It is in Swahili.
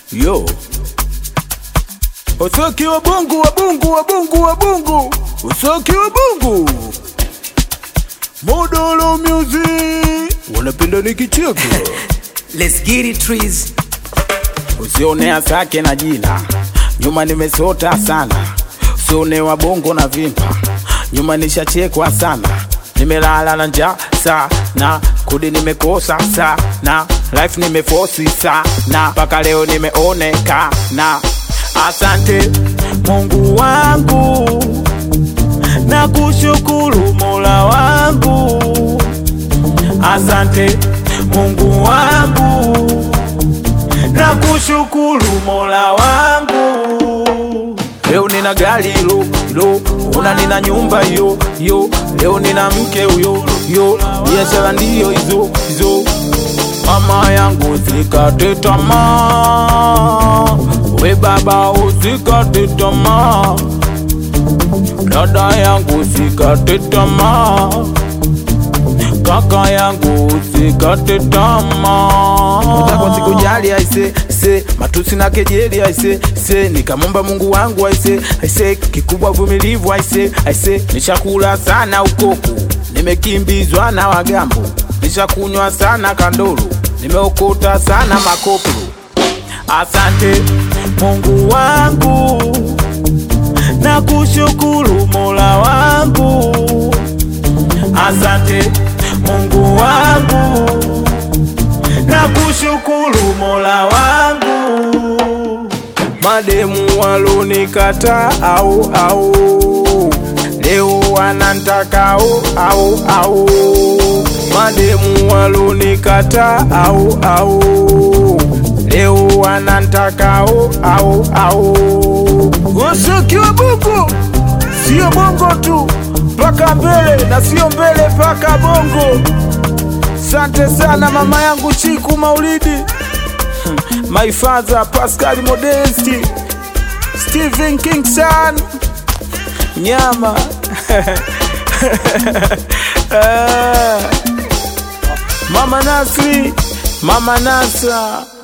Yo Usoki wa bongo, wa bongo, wa bongo, wa bongo. Usoki wa bongo. Modolo music. Wanapenda nikicheko. Let's get it trees. Usione asake na jina, nyuma nimesota sana. Usione wa bongo na vimpa, nyuma nishachekwa sana. Nimelala na njaa sana, kudi nimekosa sana. Life nimeforce sana, paka leo nimeonekana. Asante Mungu wangu, na kushukuru Mola wangu. Asante Mungu wangu, na kushukuru Mola wangu. Leo nina gari lo, una nina nyumba yo. Leo nina mke yo, biashara ndiyo hizo. Mama yangu usikate tamaa, we baba usikate tamaa, dada yangu usikate tamaa, kaka yangu usikate tamaa. Utako sikujali aise, matusi na kejeli aise, nikamomba Mungu wangu aise, kikubwa vumilivu aise, nishakula sana ukoko, nimekimbizwa na wagambo, nishakunywa sana kandoro, nimeokota sana makopo. Asante Mungu wangu, na kushukuru Mola wangu. Asante Mungu wangu, na kushukuru Mola wangu. Mademu walonikata au leo wanantaka au mademu walonikata au leo wanantaka au. Usoki wa bongo, sio bongo tu, paka mbele, na sio mbele paka bongo. Sante sana mama yangu Chiku Maulidi, my father Pascal Modesti, Stephen Kingston, Nyama Mama Nasri, Mama Nasa.